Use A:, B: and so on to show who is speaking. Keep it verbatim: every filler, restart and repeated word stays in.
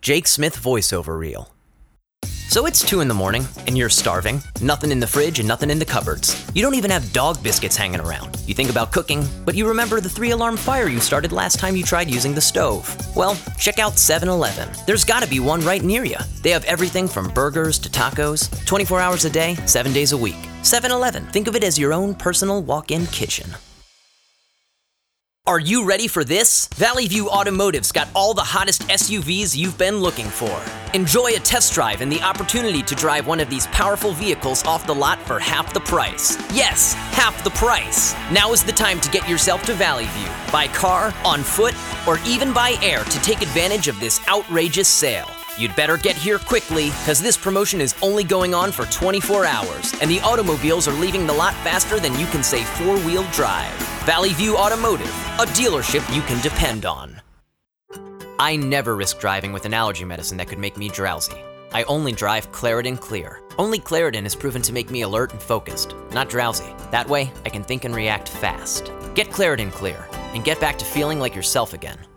A: Jake Smith voiceover reel. So it's two in the morning, and you're starving. Nothing in the fridge and nothing in the cupboards. You don't even have dog biscuits hanging around. You think about cooking, but you remember the three-alarm fire you started last time you tried using the stove. Well, check out seven eleven. There's gotta be one right near you. They have everything from burgers to tacos, twenty-four hours a day, seven days a week. seven eleven. Think of it as your own personal walk-in kitchen. Are you ready for this? Valley View Automotive's got all the hottest S U Vs you've been looking for. Enjoy a test drive and the opportunity to drive one of these powerful vehicles off the lot for half the price. Yes, half the price. Now is the time to get yourself to Valley View, by car, on foot, or even by air to take advantage of this outrageous sale. You'd better get here quickly, because this promotion is only going on for twenty-four hours, and the automobiles are leaving the lot faster than you can say four-wheel drive. Valley View Automotive, a dealership you can depend on. I never risk driving with an allergy medicine that could make me drowsy. I only drive Claritin Clear. Only Claritin is proven to make me alert and focused, not drowsy. That way, I can think and react fast. Get Claritin Clear, and get back to feeling like yourself again.